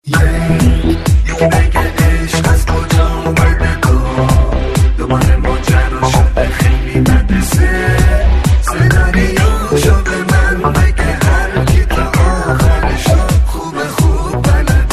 یکی بگه عشق از کجا اومده تو دوباره ماجرا شده خیلی مدرسه سناریو شو به من بگه هر کی تا آخرشو خوب بلده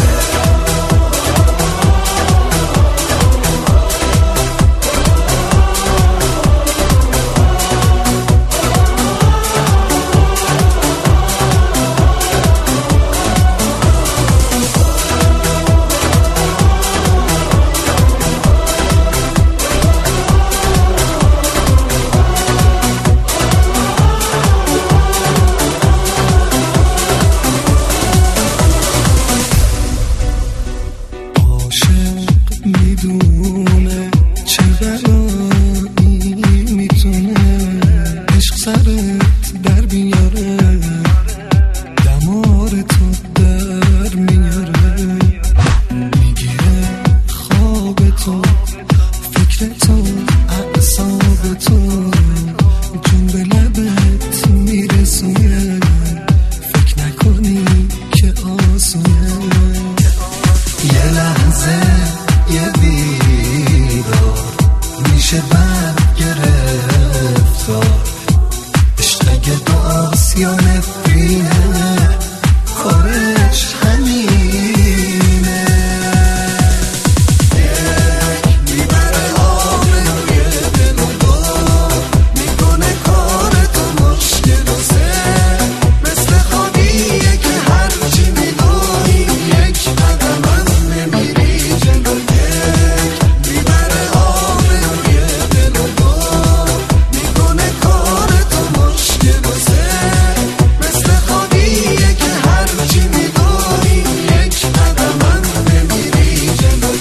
میدونه چه بلایی میتونه عشق سرت در بیاره دمار تو در میاره میگیره خواب تو فکر تو اعصاب تو جون به لبت میرسونه فکر نکنی که آسونه یه لحظه یه بیدار میشه بر گرفتار عشق اگه دعاست یا نفرینه کارش همینه یک میبره آبروی دل و دار میکنه کار تو مشکل و سر مثل خوابیه که هرچی میدونی یک قدم از نمیری جلو میبره آبروی دل و دار میکنه کار تو مشکل و سر مثل خوابیه که هرچی میدونی یک قدم از نمیری جلو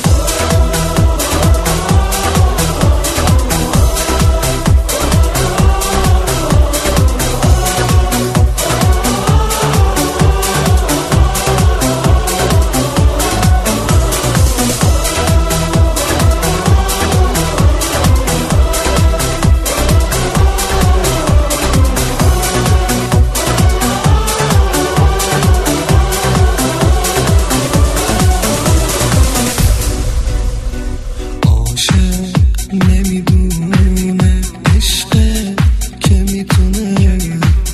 نمیدونه عشقه که میتونه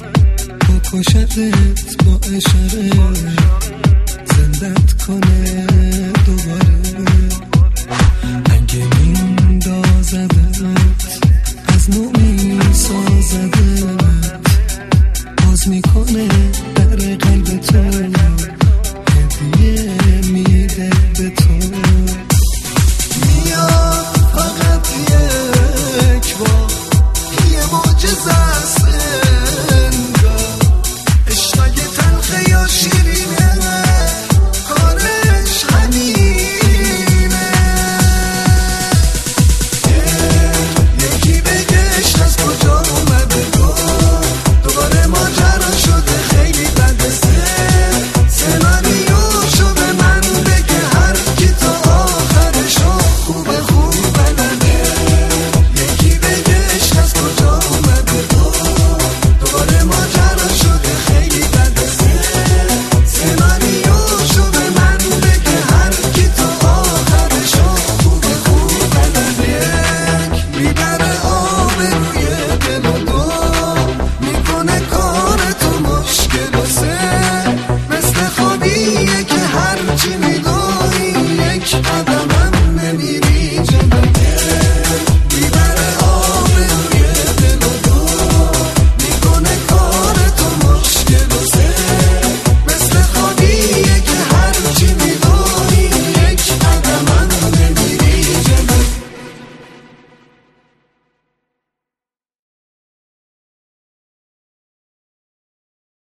با کشتت با اشاره زندت کنه